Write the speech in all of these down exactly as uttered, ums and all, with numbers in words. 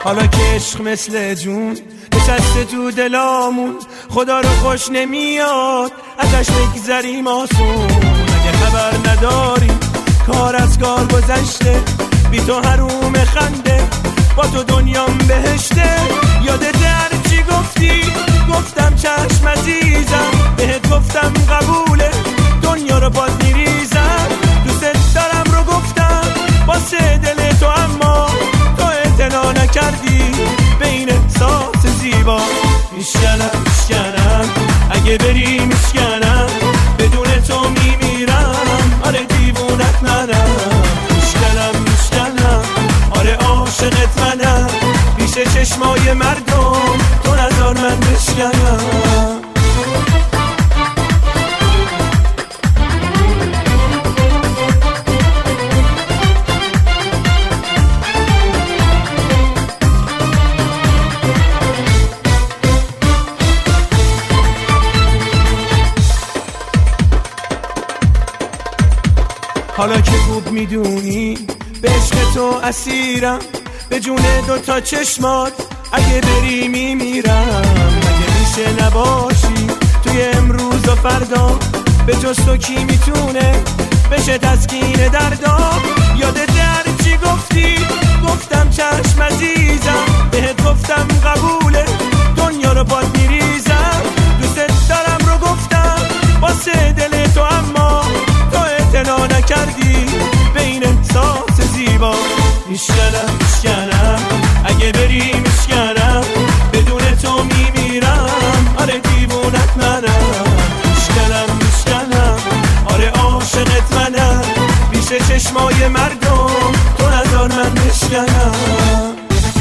حالا که عشق مثل جون نشسته تو دلامون، خدا رو خوش نمیاد ازش بگذریم آسون. اگه خبر نداری کار از کار گذشته، بی تو حروم خنده با تو دنیام بهشته. یادت هر چی گفتی گفتم چشم عزیزم، بهت گفتم قبوله دنیا رو باد میریزم. دوست دارم رو گفتم واسه دل تو، اما تو اعتنا نکردی به این احساس زیبا. میشکنم میشکنم اگه بری میشکنم، بدون تو میمیرم آره دیوونت منم. میشکنم میشکنم آره عاشقت منم، پیش چشمای مردم تو نذار من بشکنم. حالا که خوب میدونی به عشق تو اسیرم، به جون دوتا چشمات اگه بری میمیرم. اگه میشه نباشی توی امروز و فردا، به جز تو کی میتونه بشه تسکین دردا. یادت هر چی گفتی گفتم چشم عزیزم، بهت گفتم قبوله دنیا رو باد میریزم. دوست دارم رو گفتم واسه دل تو، اما تو اعتنا نکردی به این احساس زیبا. میشکنم میشکنم اگه بری میشکنم، بدون تو میمیرم آره دیوونت منم. میشکنم میشکنم آره عاشقت منم، پیش چشمای مردم تو نذار من بشکنم.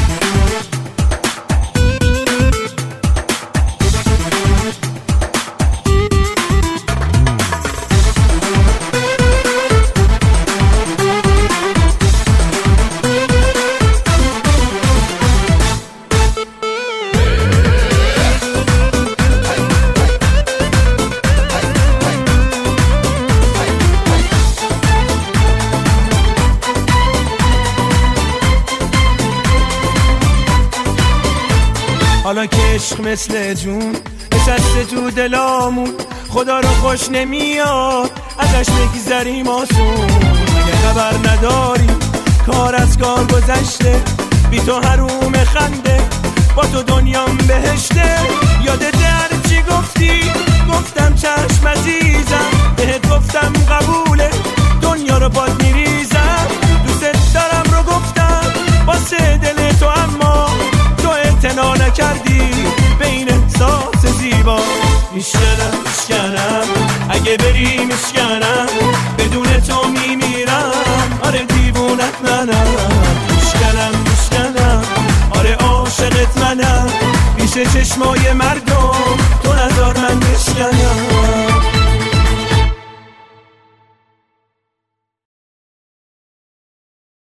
حالا که عشق مثل جون نشسته تو دلامون، خدا رو خوش نمیاد ازش بگذریم آسون. اگه خبر نداری کار از کار گذشته، بی تو حروم خنده با تو دنیام بهشته. یادت هر چی گفتی گفتم چشم عزیزم، بهت گفتم قبوله دنیا رو باد میریزم. دوست دارم رو گفتم واسه دل تو، اما تو اعتنا نکردی به این احساس زیبا. میشکنم میشکنم اگه بری میشکنم، بدون تو میمیرم آره دیوونت منم. میشکنم میشکنم آره عاشقت منم، پیش چشمای مرد